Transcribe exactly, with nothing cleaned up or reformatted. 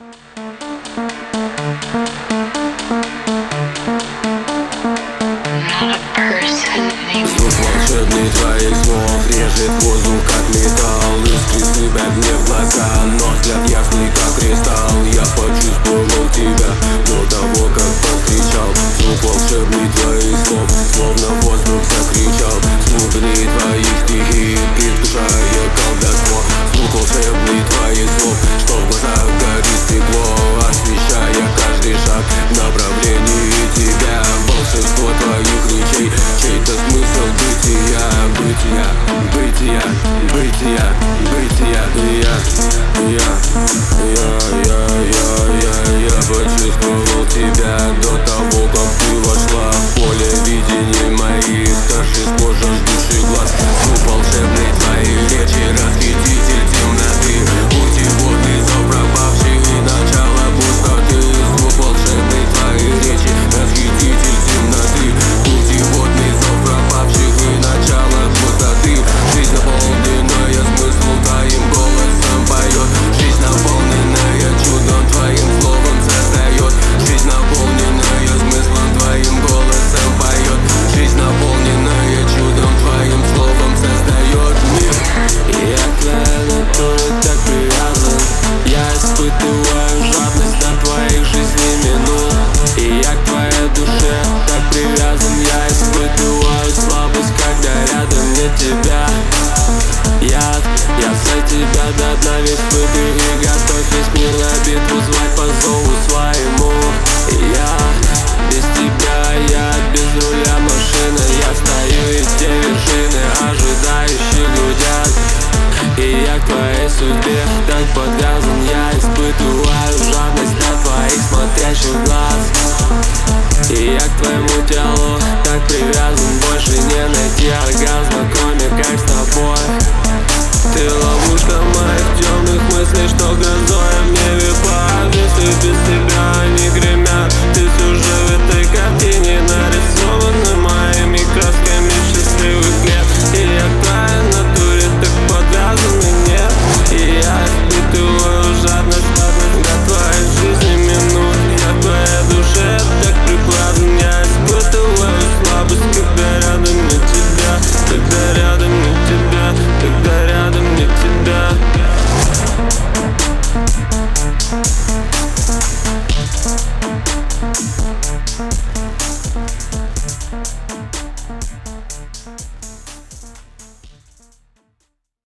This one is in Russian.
Звук волшебный твоих слов режет воздух как металл. Искры слепят мне в глаза, но взгляд ясный как кристалл. Я почувствовал тебя до того, как повстречал. Звук волшебный твоих слов, словно воздух закричал. Звук твоих стихий, предвкушая колдовство. Звук волшебный твоих слов, что в глазах горит стекло, освещая каждый шаг в направлении тебя. Волшебство твоих речей, чей-то смысл бытия, бытия, бытия, бытия, бытия. Я, я, я, я, я, я, я почувствовал тебя до того, как ты вошла в поле видений моих, старший сможешь души глаз. Звук волшебный твоей речи, расхититель темноты, путеводный зов пропавший и начало пустоты. Звук волшебный твоей речи, расхититель темноты, путеводный зов пропавших и начало пустоты. Жизнь наполненная смыслом твоим голосом поет. Жизнь наполненная чудом твоим словом создает. Жизнь наполненная смыслом твоим голосом поет. Жизнь наполненная чудом твоим словом создает мир. Я к твоей натуре так привязан, я испытываю жадность до твоих жизней минут. И я к твоей душе так привязан, я испытываю слабость, когда рядом нет тебя. Я, я за тебя до дна весь выбей и готовь весь мир на битву звать по зову своему. Я без тебя, я без руля машины, я стою из те вершины, ожидающие гудят. И я к твоей судьбе так подвязан, я испытываю жадность до твоих смотрящих глаз. И я к твоему телу так привязан, больше не найти оргазм.